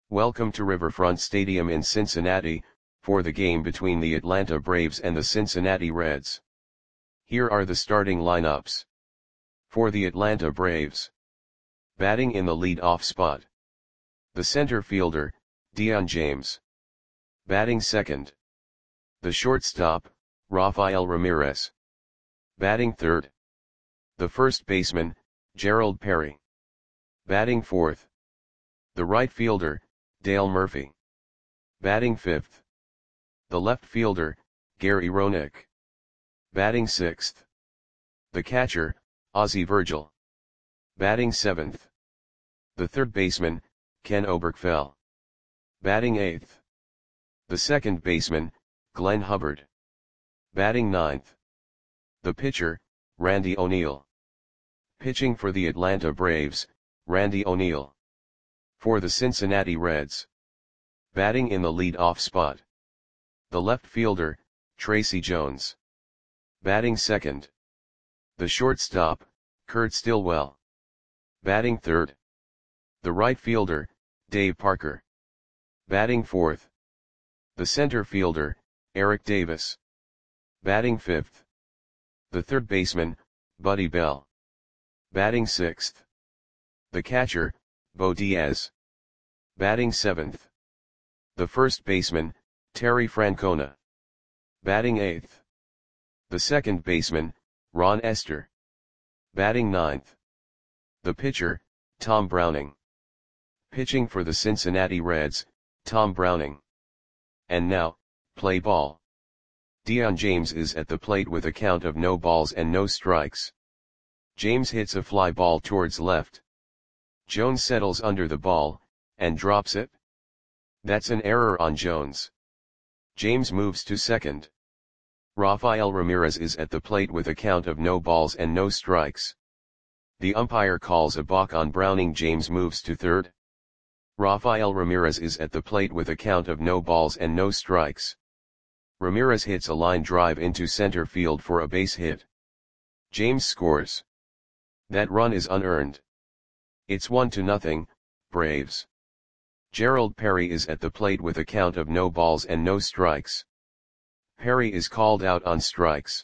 Welcome to Riverfront Stadium in Cincinnati, for the game between the Atlanta Braves and the Cincinnati Reds. Here are the starting lineups. For the Atlanta Braves. Batting in the lead-off spot. The center fielder, Dion James. Batting second. The shortstop, Rafael Ramirez. Batting third. The first baseman, Gerald Perry. Batting fourth. The right fielder, Dale Murphy. Batting fifth. The left fielder, Gary Roenick. Batting sixth. The catcher, Ozzie Virgil. Batting seventh. The third baseman, Ken Oberkfell. Batting eighth. The second baseman, Glenn Hubbard. Batting ninth. The pitcher, Randy O'Neal. Pitching for the Atlanta Braves, Randy O'Neal. For the Cincinnati Reds. Batting in the lead-off spot. The left fielder, Tracy Jones. Batting second. The shortstop, Kurt Stillwell. Batting third. The right fielder, Dave Parker. Batting fourth. The center fielder, Eric Davis. Batting fifth. The third baseman, Buddy Bell. Batting sixth. The catcher, Bo Diaz. Batting seventh. The first baseman, Terry Francona. Batting eighth. The second baseman, Ron Esther. Batting ninth. The pitcher, Tom Browning. Pitching for the Cincinnati Reds, Tom Browning. And now, play ball. Dion James is at the plate with a count of no balls and no strikes. James hits a fly ball towards left. Jones settles under the ball, and drops it. That's an error on Jones. James moves to second. Rafael Ramirez is at the plate with a count of no balls and no strikes. The umpire calls a balk on Browning. James moves to third. Rafael Ramirez is at the plate with a count of no balls and no strikes. Ramirez hits a line drive into center field for a base hit. James scores. That run is unearned. It's 1-0, Braves. Gerald Perry is at the plate with a count of no balls and no strikes. Perry is called out on strikes.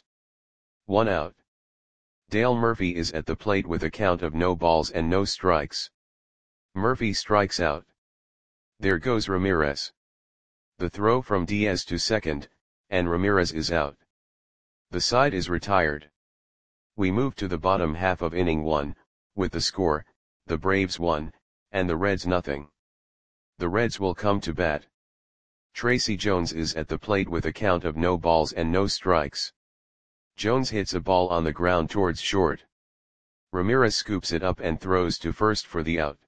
1 out. Dale Murphy is at the plate with a count of no balls and no strikes. Murphy strikes out. There goes Ramirez. The throw from Diaz to second, and Ramirez is out. The side is retired. We move to the bottom half of inning 1, with the score, the Braves 1, and the Reds 0. The Reds will come to bat. Tracy Jones is at the plate with a count of no balls and no strikes. Jones hits a ball on the ground towards short. Ramirez scoops it up and throws to first for the out.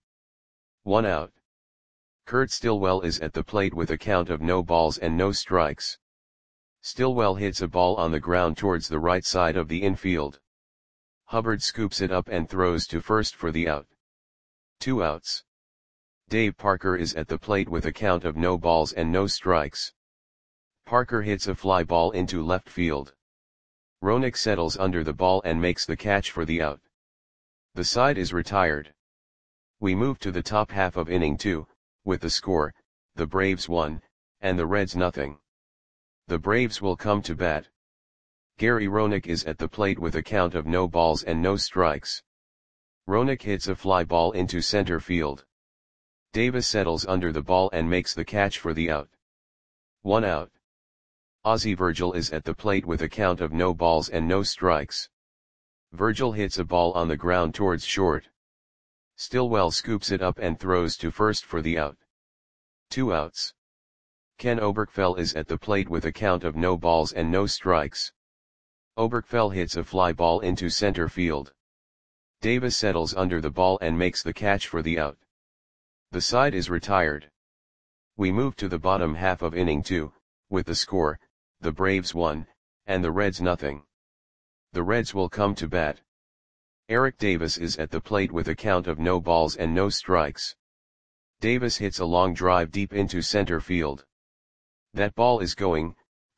1 out. Kurt Stillwell is at the plate with a count of no balls and no strikes. Stillwell hits a ball on the ground towards the right side of the infield. Hubbard scoops it up and throws to first for the out. 2 outs. Dave Parker is at the plate with a count of no balls and no strikes. Parker hits a fly ball into left field. Roenick settles under the ball and makes the catch for the out. The side is retired. We move to the top half of inning 2, with the score, the Braves 1, and the Reds 0. The Braves will come to bat. Gary Roenick is at the plate with a count of no balls and no strikes. Roenick hits a fly ball into center field. Davis settles under the ball and makes the catch for the out. 1 out. Ozzie Virgil is at the plate with a count of no balls and no strikes. Virgil hits a ball on the ground towards short. Stillwell scoops it up and throws to first for the out. 2 outs. Ken Oberkfell is at the plate with a count of no balls and no strikes. Oberkfell hits a fly ball into center field. Davis settles under the ball and makes the catch for the out. The side is retired. We move to the bottom half of inning 2, with the score, the Braves 1, and the Reds 0. The Reds will come to bat. Eric Davis is at the plate with a count of no balls and no strikes. Davis hits a long drive deep into center field. That ball is gone.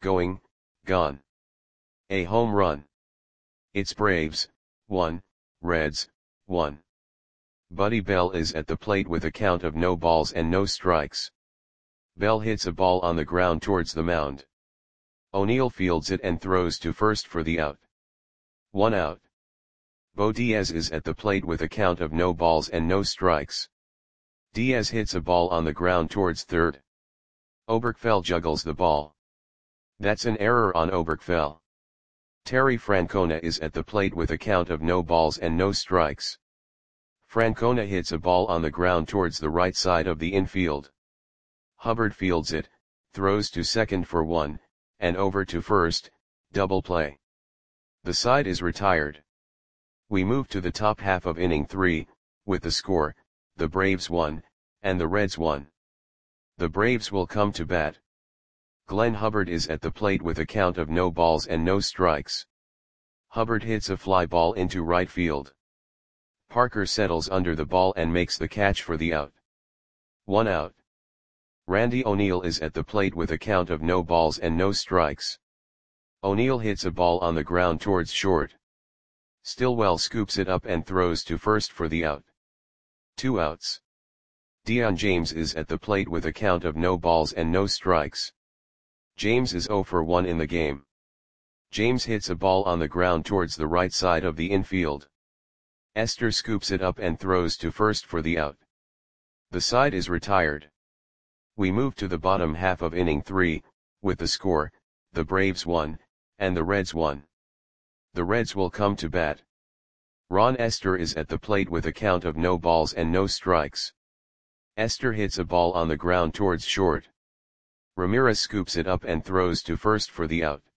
A home run. It's Braves 1, Reds 1. Buddy Bell is at the plate with a count of no balls and no strikes. Bell hits a ball on the ground towards the mound. O'Neill fields it and throws to first for the out. 1 out. Bo Diaz is at the plate with a count of no balls and no strikes. Diaz hits a ball on the ground towards third. Oberkfell juggles the ball. That's an error on Oberkfell. Terry Francona is at the plate with a count of no balls and no strikes. Francona hits a ball on the ground towards the right side of the infield. Hubbard fields it, throws to second for 1, and over to first, double play. The side is retired. We move to the top half of inning 3, with the score, the Braves 1, and the Reds 1. The Braves will come to bat. Glenn Hubbard is at the plate with a count of no balls and no strikes. Hubbard hits a fly ball into right field. Parker settles under the ball and makes the catch for the out. 1 out. Randy O'Neill is at the plate with a count of no balls and no strikes. O'Neill hits a ball on the ground towards short. Stillwell scoops it up and throws to first for the out. 2 outs. Dion James is at the plate with a count of no balls and no strikes. James is 0 for 1 in the game. James hits a ball on the ground towards the right side of the infield. Esther scoops it up and throws to first for the out. The side is retired. We move to the bottom half of inning 3, with the score, the Braves 1, and the Reds 1. The Reds will come to bat. Ron Esther is at the plate with a count of no balls and no strikes. Esther hits a ball on the ground towards short. Ramirez scoops it up and throws to first for the out.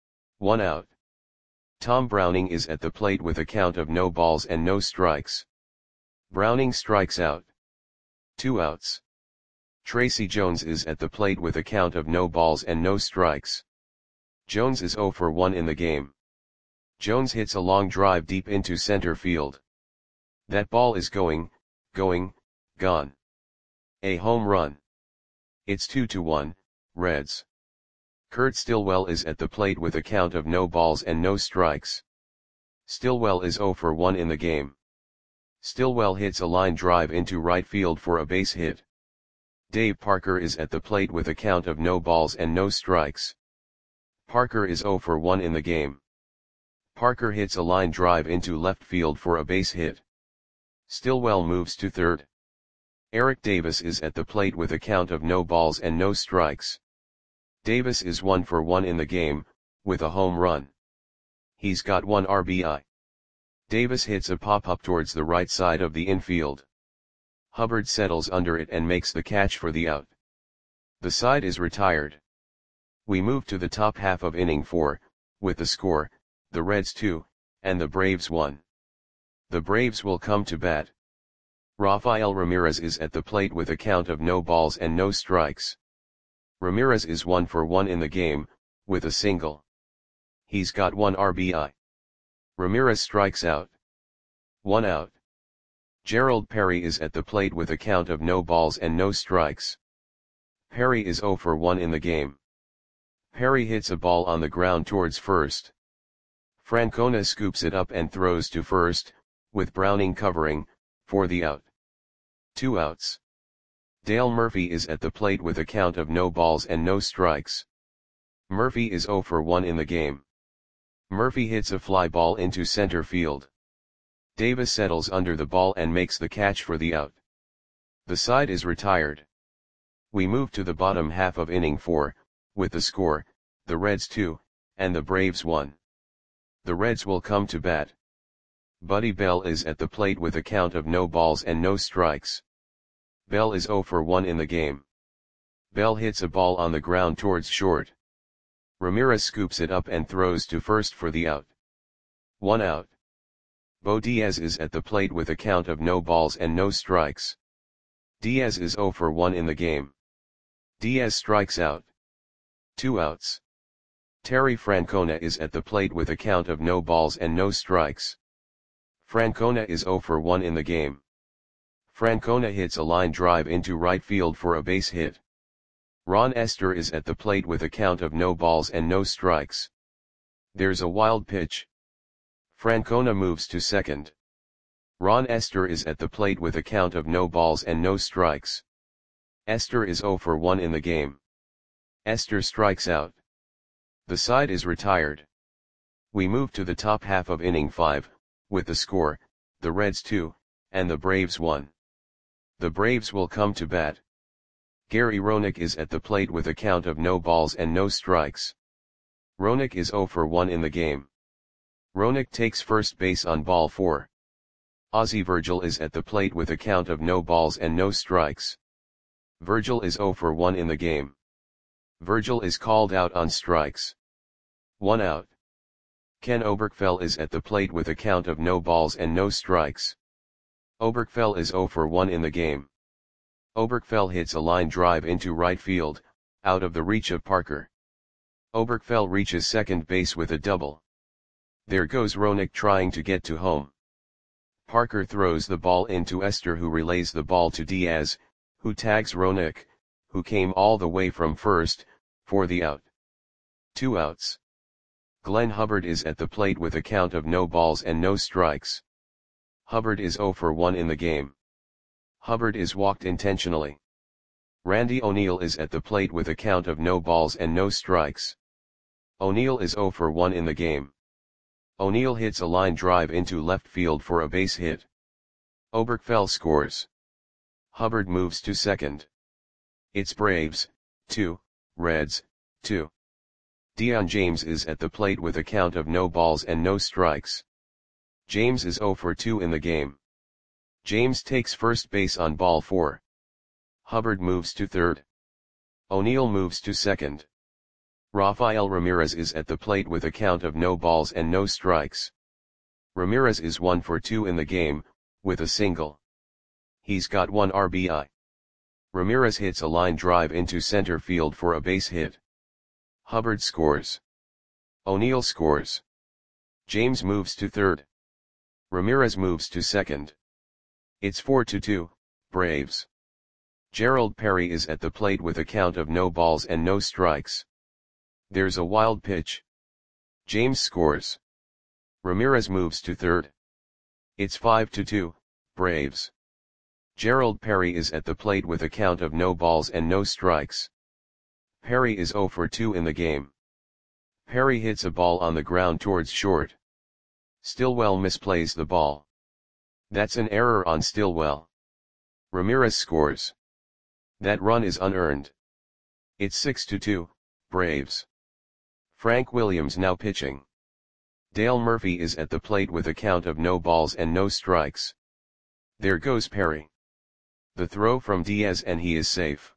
1 out. Tom Browning is at the plate with a count of no balls and no strikes. Browning strikes out. 2 outs. Tracy Jones is at the plate with a count of no balls and no strikes. Jones is 0 for 1 in the game. Jones hits a long drive deep into center field. That ball is gone. A home run. It's 2-1, Reds. Kurt Stillwell is at the plate with a count of no balls and no strikes. Stillwell is 0 for 1 in the game. Stillwell hits a line drive into right field for a base hit. Dave Parker is at the plate with a count of no balls and no strikes. Parker is 0 for 1 in the game. Parker hits a line drive into left field for a base hit. Stillwell moves to third. Eric Davis is at the plate with a count of no balls and no strikes. Davis is 1 for 1 in the game, with a home run. He's got 1 RBI. Davis hits a pop-up towards the right side of the infield. Hubbard settles under it and makes the catch for the out. The side is retired. We move to the top half of inning 4, with the score, the Reds 2, and the Braves 1. The Braves will come to bat. Rafael Ramirez is at the plate with a count of no balls and no strikes. Ramirez is 1 for 1 in the game, with a single. He's got 1 RBI. Ramirez strikes out. 1 out. Gerald Perry is at the plate with a count of no balls and no strikes. Perry is 0 for 1 in the game. Perry hits a ball on the ground towards first. Francona scoops it up and throws to first, with Browning covering, for the out. 2 outs. Dale Murphy is at the plate with a count of no balls and no strikes. Murphy is 0 for 1 in the game. Murphy hits a fly ball into center field. Davis settles under the ball and makes the catch for the out. The side is retired. We move to the bottom half of inning 4, with the score, the Reds 2, and the Braves 1. The Reds will come to bat. Buddy Bell is at the plate with a count of no balls and no strikes. Bell is 0 for 1 in the game. Bell hits a ball on the ground towards short. Ramirez scoops it up and throws to first for the out. 1 out. Bo Diaz is at the plate with a count of no balls and no strikes. Diaz is 0 for 1 in the game. Diaz strikes out. 2 outs. Terry Francona is at the plate with a count of no balls and no strikes. Francona is 0 for 1 in the game. Francona hits a line drive into right field for a base hit. Ron Esther is at the plate with a count of no balls and no strikes. There's a wild pitch. Francona moves to second. Ron Esther is at the plate with a count of no balls and no strikes. Esther is 0 for 1 in the game. Esther strikes out. The side is retired. We move to the top half of inning 5, with the score, the Reds 2, and the Braves 1. The Braves will come to bat. Gary Roenick is at the plate with a count of no balls and no strikes. Roenick is 0 for 1 in the game. Roenick takes first base on ball 4. Ozzie Virgil is at the plate with a count of no balls and no strikes. Virgil is 0 for 1 in the game. Virgil is called out on strikes. 1 out. Ken Oberkfell is at the plate with a count of no balls and no strikes. Oberkfell is 0 for 1 in the game. Oberkfell hits a line drive into right field, out of the reach of Parker. Oberkfell reaches second base with a double. There goes Roenick trying to get to home. Parker throws the ball into Esther, who relays the ball to Diaz, who tags Roenick, who came all the way from first, for the out. 2 outs. Glenn Hubbard is at the plate with a count of no balls and no strikes. Hubbard is 0 for 1 in the game. Hubbard is walked intentionally. Randy O'Neal is at the plate with a count of no balls and no strikes. O'Neal is 0 for 1 in the game. O'Neal hits a line drive into left field for a base hit. Oberkfell scores. Hubbard moves to second. It's Braves 2, Reds 2. Dion James is at the plate with a count of no balls and no strikes. James is 0 for 2 in the game. James takes first base on ball 4. Hubbard moves to third. O'Neal moves to second. Rafael Ramirez is at the plate with a count of no balls and no strikes. Ramirez is 1 for 2 in the game, with a single. He's got 1 RBI. Ramirez hits a line drive into center field for a base hit. Hubbard scores. O'Neal scores. James moves to third. Ramirez moves to second. It's 4-2, Braves. Gerald Perry is at the plate with a count of no balls and no strikes. There's a wild pitch. James scores. Ramirez moves to third. It's 5-2, Braves. Gerald Perry is at the plate with a count of no balls and no strikes. Perry is 0 for 2 in the game. Perry hits a ball on the ground towards short. Stillwell misplays the ball. That's an error on Stillwell. Ramirez scores. That run is unearned. It's 6-2, Braves. Frank Williams now pitching. Dale Murphy is at the plate with a count of no balls and no strikes. There goes Perry. The throw from Diaz and he is safe.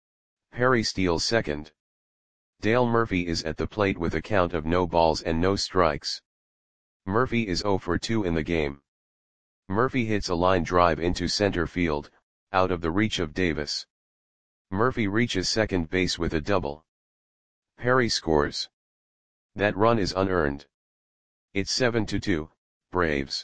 Perry steals second. Dale Murphy is at the plate with a count of no balls and no strikes. Murphy is 0 for 2 in the game. Murphy hits a line drive into center field, out of the reach of Davis. Murphy reaches second base with a double. Perry scores. That run is unearned. It's 7-2, Braves.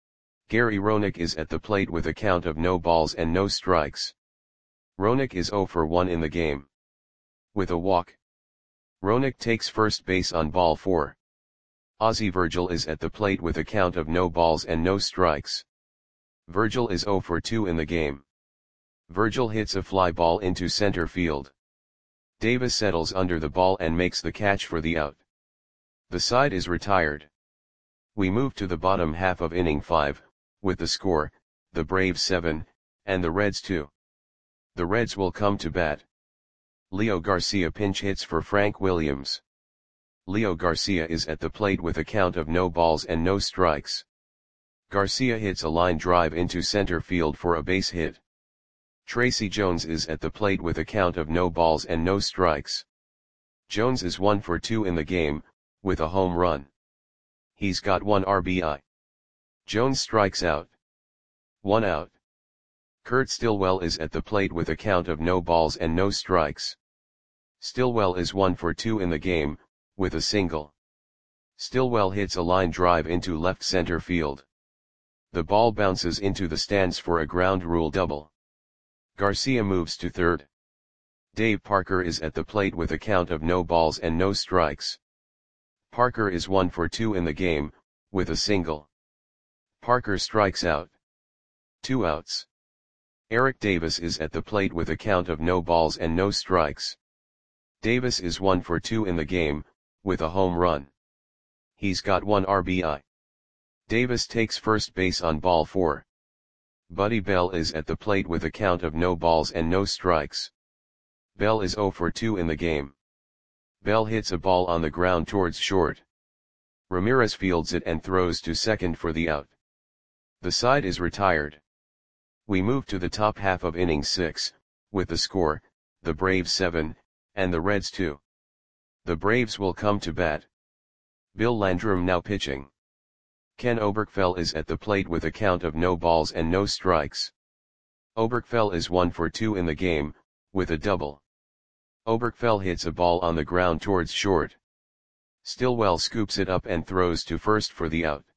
Gary Roenick is at the plate with a count of no balls and no strikes. Roenick is 0 for 1 in the game. With a walk. Roenick takes first base on ball 4. Ozzie Virgil is at the plate with a count of no balls and no strikes. Virgil is 0 for 2 in the game. Virgil hits a fly ball into center field. Davis settles under the ball and makes the catch for the out. The side is retired. We move to the bottom half of inning 5, with the score, the Braves 7, and the Reds 2. The Reds will come to bat. Leo Garcia pinch hits for Frank Williams. Leo Garcia is at the plate with a count of no balls and no strikes. Garcia hits a line drive into center field for a base hit. Tracy Jones is at the plate with a count of no balls and no strikes. Jones is 1 for 2 in the game, with a home run. He's got 1 RBI. Jones strikes out. 1 out. Kurt Stillwell is at the plate with a count of no balls and no strikes. Stillwell is 1 for 2 in the game, with a single. Stillwell hits a line drive into left center field. The ball bounces into the stands for a ground rule double. Garcia moves to third. Dave Parker is at the plate with a count of no balls and no strikes. Parker is 1 for 2 in the game, with a single. Parker strikes out. 2 outs. Eric Davis is at the plate with a count of no balls and no strikes. Davis is 1 for 2 in the game, with a home run. He's got 1 RBI. Davis takes first base on ball 4. Buddy Bell is at the plate with a count of no balls and no strikes. Bell is 0 for 2 in the game. Bell hits a ball on the ground towards short. Ramirez fields it and throws to second for the out. The side is retired. We move to the top half of inning 6, with the score, the Braves 7, and the Reds 2. The Braves will come to bat. Bill Landrum now pitching. Ken Oberkfell is at the plate with a count of no balls and no strikes. Oberkfell is 1 for 2 in the game, with a double. Oberkfell hits a ball on the ground towards short. Stillwell scoops it up and throws to first for the out.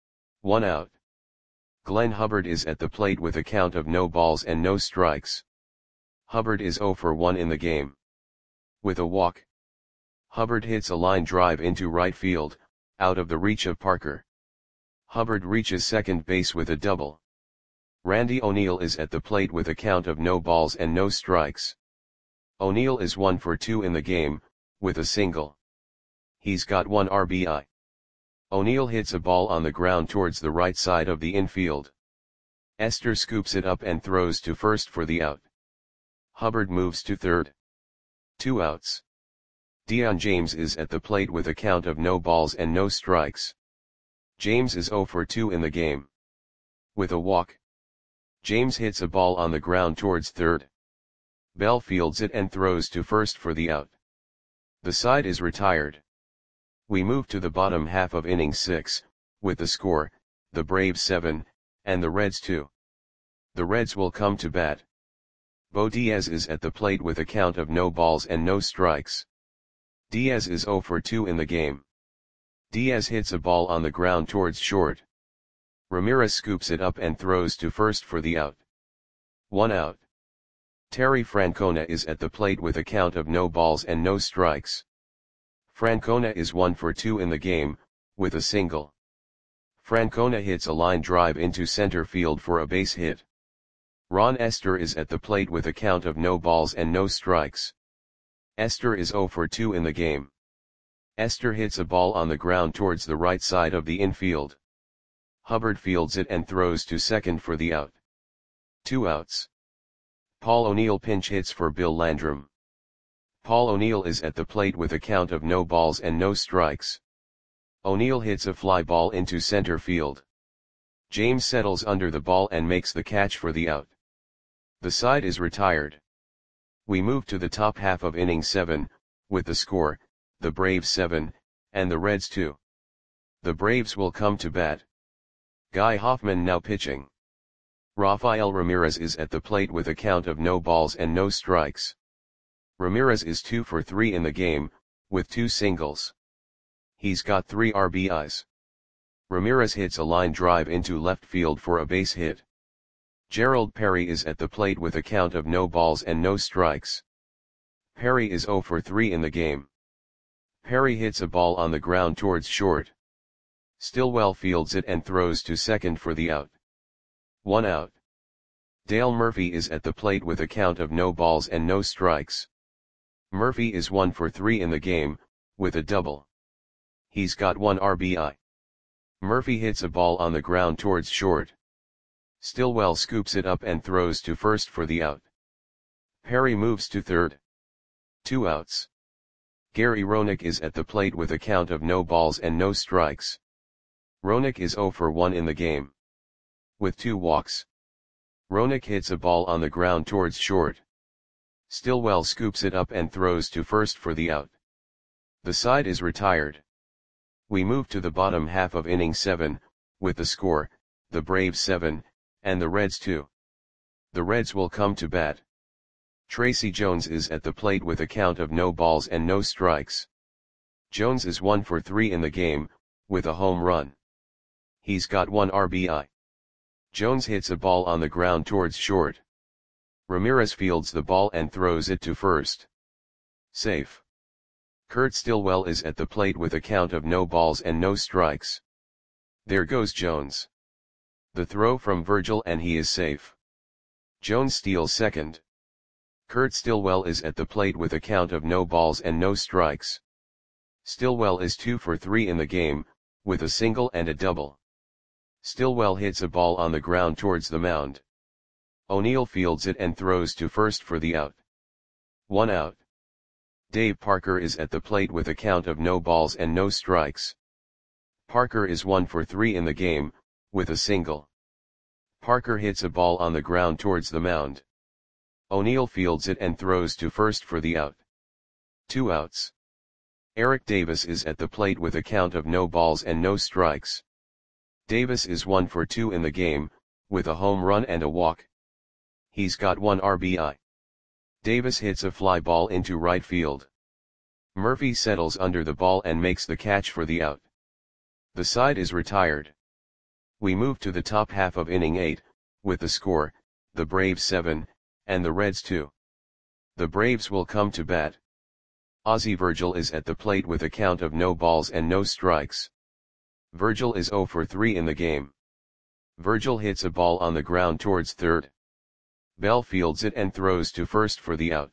1 out. Glenn Hubbard is at the plate with a count of no balls and no strikes. Hubbard is 0 for 1 in the game. With a walk. Hubbard hits a line drive into right field, out of the reach of Parker. Hubbard reaches second base with a double. Randy O'Neal is at the plate with a count of no balls and no strikes. O'Neal is 1 for 2 in the game, with a single. He's got 1 RBI. O'Neal hits a ball on the ground towards the right side of the infield. Esther scoops it up and throws to first for the out. Hubbard moves to third. 2 outs. Dion James is at the plate with a count of no balls and no strikes. James is 0 for 2 in the game. With a walk. James hits a ball on the ground towards third. Bell fields it and throws to first for the out. The side is retired. We move to the bottom half of inning 6, with the score, the Braves 7, and the Reds 2. The Reds will come to bat. Bo Diaz is at the plate with a count of no balls and no strikes. Diaz is 0 for 2 in the game. Diaz hits a ball on the ground towards short. Ramirez scoops it up and throws to first for the out. 1 out. Terry Francona is at the plate with a count of no balls and no strikes. Francona is 1 for 2 in the game, with a single. Francona hits a line drive into center field for a base hit. Ron Esther is at the plate with a count of no balls and no strikes. Esther is 0 for 2 in the game. Esther hits a ball on the ground towards the right side of the infield. Hubbard fields it and throws to second for the out. 2 outs. Paul O'Neill pinch hits for Bill Landrum. Paul O'Neill is at the plate with a count of no balls and no strikes. O'Neill hits a fly ball into center field. James settles under the ball and makes the catch for the out. The side is retired. We move to the top half of inning 7, with the score, the Braves 7, and the Reds 2. The Braves will come to bat. Guy Hoffman now pitching. Rafael Ramirez is at the plate with a count of no balls and no strikes. Ramirez is 2 for 3 in the game, with 2 singles. He's got 3 RBIs. Ramirez hits a line drive into left field for a base hit. Gerald Perry is at the plate with a count of no balls and no strikes. Perry is 0 for 3 in the game. Perry hits a ball on the ground towards short. Stillwell fields it and throws to second for the out. 1 out. Dale Murphy is at the plate with a count of no balls and no strikes. Murphy is 1 for 3 in the game, with a double. He's got 1 RBI. Murphy hits a ball on the ground towards short. Stillwell scoops it up and throws to first for the out. Perry moves to third. 2 outs. Gary Roenick is at the plate with a count of no balls and no strikes. Roenick is 0 for 1 in the game. With 2 walks. Roenick hits a ball on the ground towards short. Stillwell scoops it up and throws to first for the out. The side is retired. We move to the bottom half of inning 7, with the score, the Braves 7, and the Reds 2. The Reds will come to bat. Tracy Jones is at the plate with a count of no balls and no strikes. Jones is 1 for 3 in the game, with a home run. He's got 1 RBI. Jones hits a ball on the ground towards short. Ramirez fields the ball and throws it to first. Safe. Kurt Stillwell is at the plate with a count of no balls and no strikes. There goes Jones. The throw from Virgil and he is safe. Jones steals second. Kurt Stillwell is at the plate with a count of no balls and no strikes. Stillwell is 2 for 3 in the game, with a single and a double. Stillwell hits a ball on the ground towards the mound. O'Neill fields it and throws to first for the out. 1 out. Dave Parker is at the plate with a count of no balls and no strikes. Parker is 1 for 3 in the game, with a single. Parker hits a ball on the ground towards the mound. O'Neill fields it and throws to first for the out. 2 outs. Eric Davis is at the plate with a count of no balls and no strikes. Davis is 1 for 2 in the game, with a home run and a walk. He's got 1 RBI. Davis hits a fly ball into right field. Murphy settles under the ball and makes the catch for the out. The side is retired. We move to the top half of inning 8, with the score, the Braves 7, and the Reds 2. The Braves will come to bat. Ozzie Virgil is at the plate with a count of no balls and no strikes. Virgil is 0 for 3 in the game. Virgil hits a ball on the ground towards third. Bell fields it and throws to first for the out.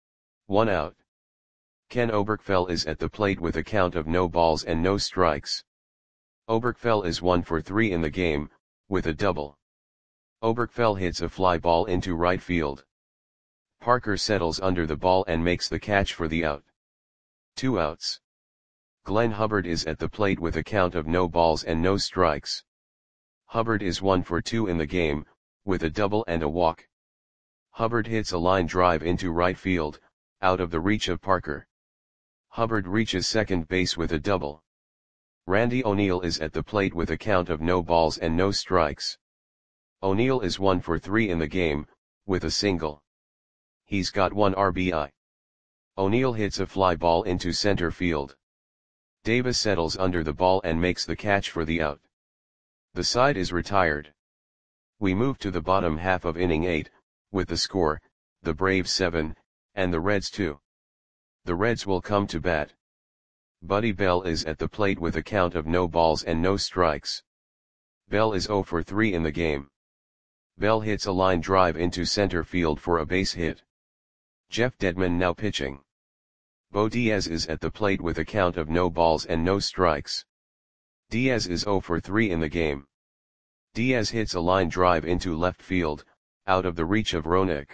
1 out. Ken Oberkfell is at the plate with a count of no balls and no strikes. Oberkfell is 1 for 3 in the game, with a double. Oberkfell hits a fly ball into right field. Parker settles under the ball and makes the catch for the out. 2 outs. Glenn Hubbard is at the plate with a count of no balls and no strikes. Hubbard is 1 for 2 in the game, with a double and a walk. Hubbard hits a line drive into right field, out of the reach of Parker. Hubbard reaches second base with a double. Randy O'Neill is at the plate with a count of no balls and no strikes. O'Neill is 1 for 3 in the game, with a single. He's got 1 RBI. O'Neill hits a fly ball into center field. Davis settles under the ball and makes the catch for the out. The side is retired. We move to the bottom half of inning 8, with the score, the Braves 7, and the Reds 2. The Reds will come to bat. Buddy Bell is at the plate with a count of no balls and no strikes. Bell is 0 for 3 in the game. Bell hits a line drive into center field for a base hit. Jeff Dedman now pitching. Bo Diaz is at the plate with a count of no balls and no strikes. Diaz is 0 for 3 in the game. Diaz hits a line drive into left field, out of the reach of Roenick.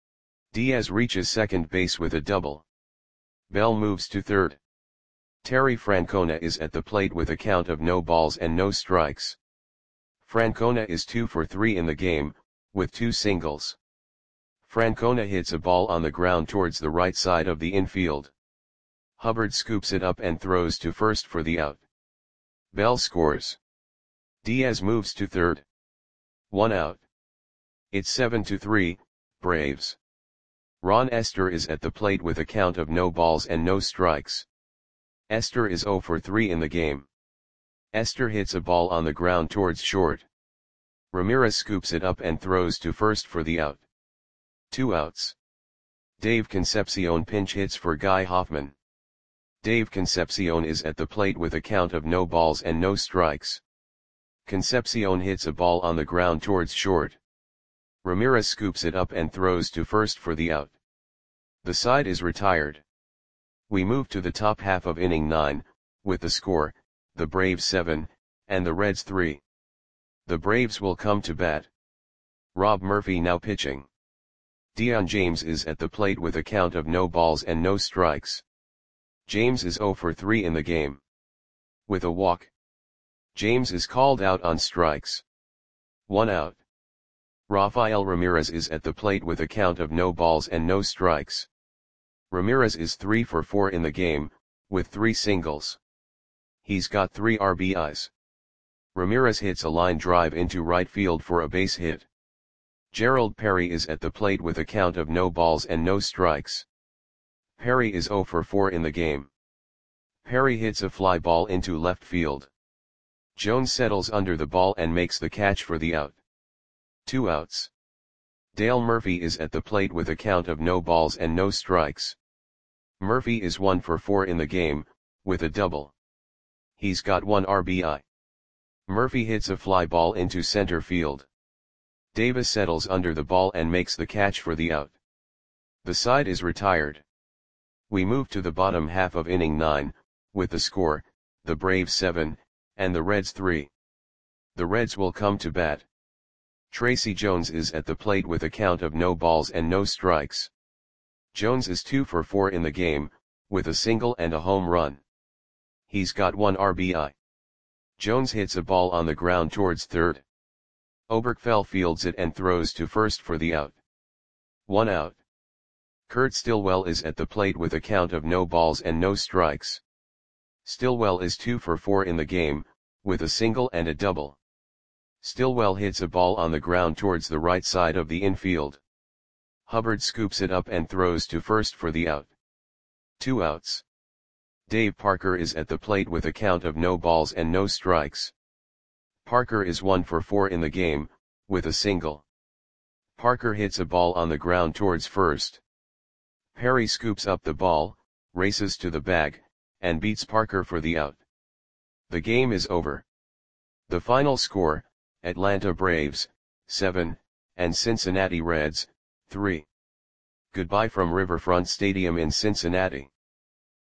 Diaz reaches second base with a double. Bell moves to third. Terry Francona is at the plate with a count of no balls and no strikes. Francona is 2 for 3 in the game, with 2 singles. Francona hits a ball on the ground towards the right side of the infield. Hubbard scoops it up and throws to first for the out. Bell scores. Diaz moves to third. 1 out. It's 7-3, Braves. Ron Esther is at the plate with a count of no balls and no strikes. Esther is 0 for 3 in the game. Esther hits a ball on the ground towards short. Ramirez scoops it up and throws to first for the out. 2 outs. Dave Concepcion pinch hits for Guy Hoffman. Dave Concepcion is at the plate with a count of no balls and no strikes. Concepcion hits a ball on the ground towards short. Ramirez scoops it up and throws to first for the out. The side is retired. We move to the top half of inning 9, with the score, the Braves 7, and the Reds 3. The Braves will come to bat. Rob Murphy now pitching. Dion James is at the plate with a count of no balls and no strikes. James is 0 for 3 in the game. With a walk. James is called out on strikes. 1 out. Rafael Ramirez is at the plate with a count of no balls and no strikes. Ramirez is 3 for 4 in the game, with 3 singles. He's got 3 RBIs. Ramirez hits a line drive into right field for a base hit. Gerald Perry is at the plate with a count of no balls and no strikes. Perry is 0 for 4 in the game. Perry hits a fly ball into left field. Jones settles under the ball and makes the catch for the out. 2 outs. Dale Murphy is at the plate with a count of no balls and no strikes. Murphy is 1 for 4 in the game, with a double. He's got 1 RBI. Murphy hits a fly ball into center field. Davis settles under the ball and makes the catch for the out. The side is retired. We move to the bottom half of inning 9, with the score, the Braves 7, and the Reds 3. The Reds will come to bat. Tracy Jones is at the plate with a count of no balls and no strikes. Jones is 2 for 4 in the game, with a single and a home run. He's got 1 RBI. Jones hits a ball on the ground towards third. Oberkfell fields it and throws to first for the out. 1 out. Kurt Stillwell is at the plate with a count of no balls and no strikes. Stillwell is 2 for 4 in the game, with a single and a double. Stillwell hits a ball on the ground towards the right side of the infield. Hubbard scoops it up and throws to first for the out. 2 outs. Dave Parker is at the plate with a count of no balls and no strikes. Parker is 1 for 4 in the game, with a single. Parker hits a ball on the ground towards first. Perry scoops up the ball, races to the bag, and beats Parker for the out. The game is over. The final score, Atlanta Braves, 7, and Cincinnati Reds, 3. Goodbye from Riverfront Stadium in Cincinnati.